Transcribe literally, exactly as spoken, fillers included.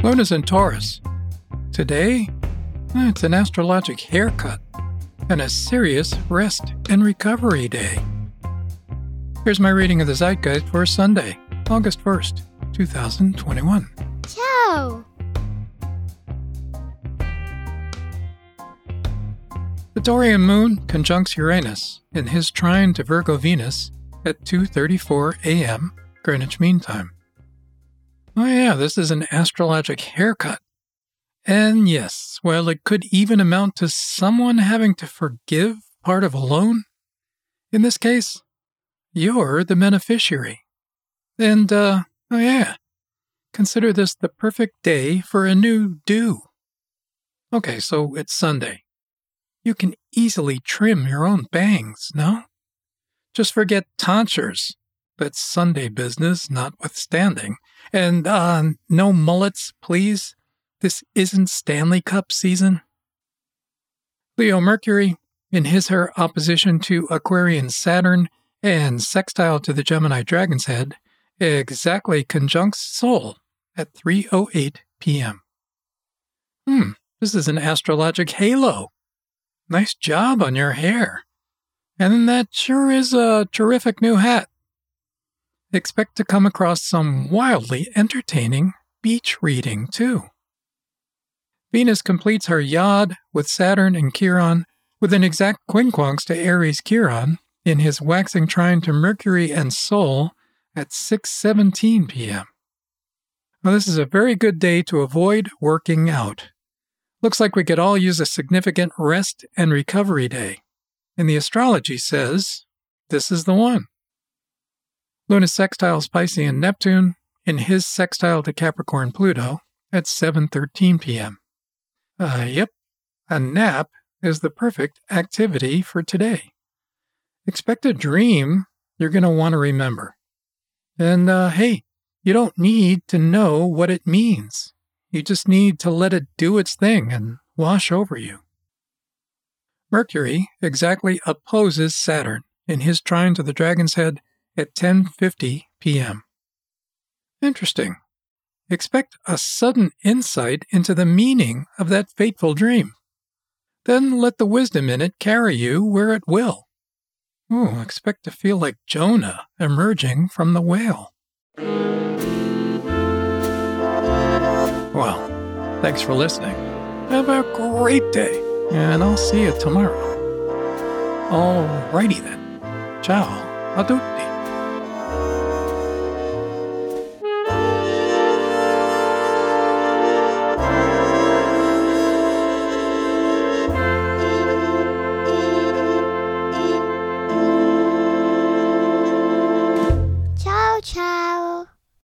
Luna's in Taurus. Today, it's an astrologic haircut and a serious rest and recovery day. Here's my reading of the Zeitgeist for Sunday, August first, twenty twenty-one. Ciao! The Dorian moon conjuncts Uranus in his trine to Virgo Venus at two thirty-four a.m. Greenwich Mean Time. Oh yeah, this is an astrologic haircut. And yes, well, it could even amount to someone having to forgive part of a loan. In this case, you're the beneficiary. And, uh, oh yeah, consider this the perfect day for a new do. Okay, so it's Sunday. You can easily trim your own bangs, no? Just forget tonsures. That's Sunday business notwithstanding. And, uh, no mullets, please. This isn't Stanley Cup season. Leo Mercury, in his her opposition to Aquarian Saturn and sextile to the Gemini Dragon's Head, exactly conjuncts Sol at three oh eight p.m. Hmm, this is an astrologic halo. Nice job on your hair. And that sure is a terrific new hat. Expect to come across some wildly entertaining beach reading, too. Venus completes her yod with Saturn and Chiron with an exact quincunx to Aries Chiron in his waxing trine to Mercury and Sol at six seventeen p.m. Well, this is a very good day to avoid working out. Looks like we could all use a significant rest and recovery day. And the astrology says this is the one. Luna sextiles Pisces and Neptune in his sextile to Capricorn Pluto at seven thirteen p.m. Uh, yep, a nap is the perfect activity for today. Expect a dream you're going to want to remember. And, uh, hey, you don't need to know what it means. You just need to let it do its thing and wash over you. Mercury exactly opposes Saturn in his trine to the Dragon's Head at ten fifty p.m. Interesting. Expect a sudden insight into the meaning of that fateful dream. Then let the wisdom in it carry you where it will. Ooh, expect to feel like Jonah emerging from the whale. Well, thanks for listening. Have a great day, and I'll see you tomorrow. Alrighty then. Ciao a tutti.